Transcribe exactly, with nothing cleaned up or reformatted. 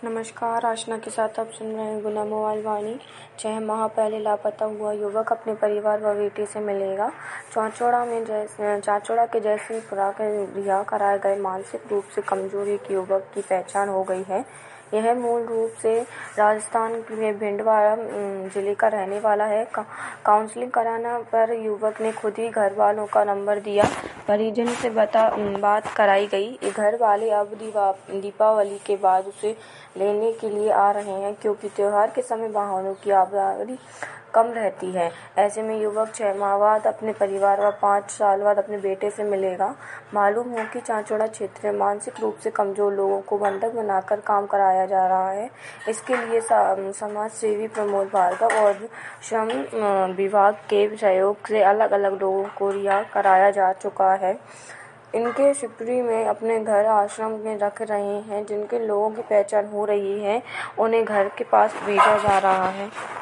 नमस्कार, आशना के साथ आप सुन रहे हैं गुना मोबाइल वाणी। छह माह पहले लापता हुआ युवक अपने परिवार व बेटे से मिलेगा। चांचौड़ा में जैसे चांचौड़ा के जयसिंहपुरा के रिहा कराए गए मानसिक रूप से कमजोर एक युवक की पहचान हो गई है। यह मूल रूप से राजस्थान के भिंडवाड़ा जिले का रहने वाला है। काउंसलिंग कराने पर युवक ने खुद ही घर वालों का नंबर दिया। परिजन से बता बात कराई गई। घर वाले अब दीपावली के बाद उसे लेने के लिए आ रहे हैं, क्योंकि त्योहार के समय वाहनों की आवाजाही कम रहती है। ऐसे में युवक छह माह बाद अपने परिवार व पाँच साल बाद अपने बेटे से मिलेगा। मालूम हो कि चांचौड़ा क्षेत्र में मानसिक रूप से कमजोर लोगों को बंधक बनाकर काम कराया जा रहा है। इसके लिए समाज सेवी प्रमोद भार्गव और श्रम विभाग के सहयोग से अलग अलग लोगों को रिहा कराया जा चुका है। इनके शिवपुरी में अपने घर आश्रम में रख रहे हैं। जिनके लोगों की पहचान हो रही है, उन्हें घर के पास भेजा जा रहा है।